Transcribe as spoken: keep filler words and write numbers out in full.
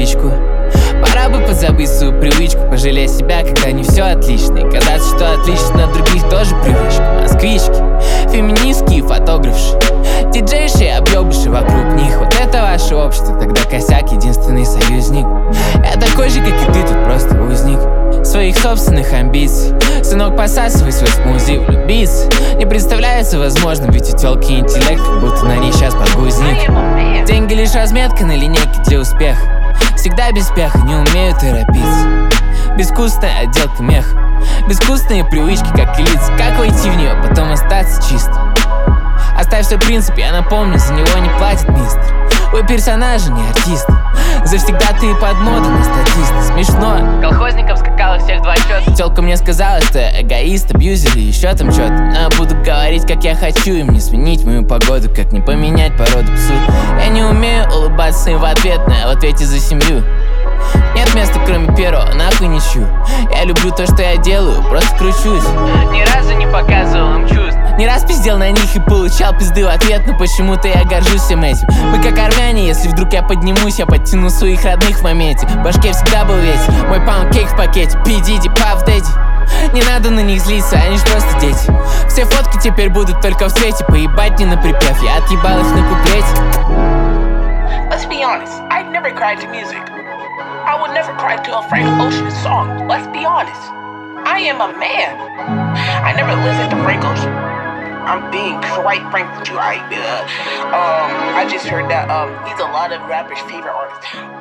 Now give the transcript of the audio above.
привычку. Пора бы позабыть свою привычку, пожалеть себя, когда не все отлично. И казаться, что отлично от других тоже привычка. Москвички, феминистки и фотографши, диджейши и объебыши вокруг них. Вот это ваше общество, тогда косяк единственный союзник. Я такой же, как и ты, тут просто узник своих собственных амбиций. Сынок, посасывай свой смузи, влюбиться не представляется возможным, ведь у тёлки интеллект, как будто на ней сейчас подгузник. Деньги лишь разметка на линейке для успеха. Всегда без пеха, не умею торопиться. Безвкусная отделка меха, безвкусные привычки, как и лица. Как войти в нее, потом остаться чисто? Оставь свой принцип, я напомню, за него не платит мистер. Вы персонажи, не артисты. Завсегда ты под моду на статиста. Смешно. Колхозником скакала всех два счета. Тёлка мне сказала, что я эгоист, абьюзер и еще там что-то. Но я буду говорить, как я хочу, им не сменить мою погоду, как не поменять породу псу. Я не умею улыбаться им в ответ, но я в ответе за семью. Нет места, кроме первого, нахуй не щу. Я люблю то, что я делаю, просто кручусь. Ни разу не показывал им чувств. Не раз пиздел на них и получал пизды в ответ, но почему-то я горжусь всем этим. Мы как армяне, если вдруг я поднимусь, я подтяну своих родных в моменте. В башке всегда был ветер, мой панкейк в пакете. Пи Диди, Паф Дэдди. Не надо на них злиться, они ж просто дети. Все фотки теперь будут только в цвете. Поебать не на припев, я отъебал их на куплете. Let's be honest, I've never cried to music. I would never cry to a Frank Ocean song. Let's be honest, I am a man. I never listened to Frank Ocean. I'm being quite frank with you. I uh, um I just heard that um he's a lot of rappers' favorite artist.